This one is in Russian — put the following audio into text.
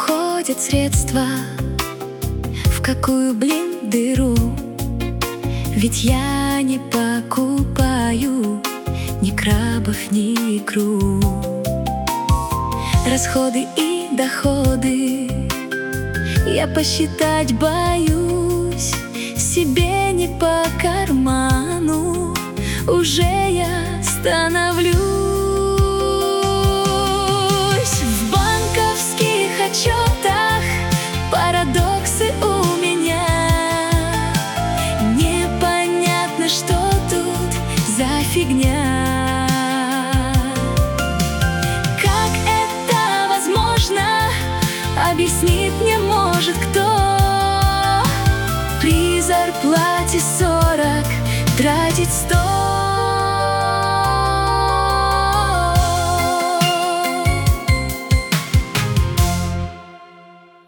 уходят средства? В какую, блин, дыру? Ведь я не покупаю ни крабов, ни икру. Расходы и доходы я посчитать боюсь. Себе не по карману уже я становлюсь. В банковских отчетах парадоксы у меня. Непонятно, что тут за фигня. Как это возможно, объяснит мне может кто. При зарплате 40 тратить 100.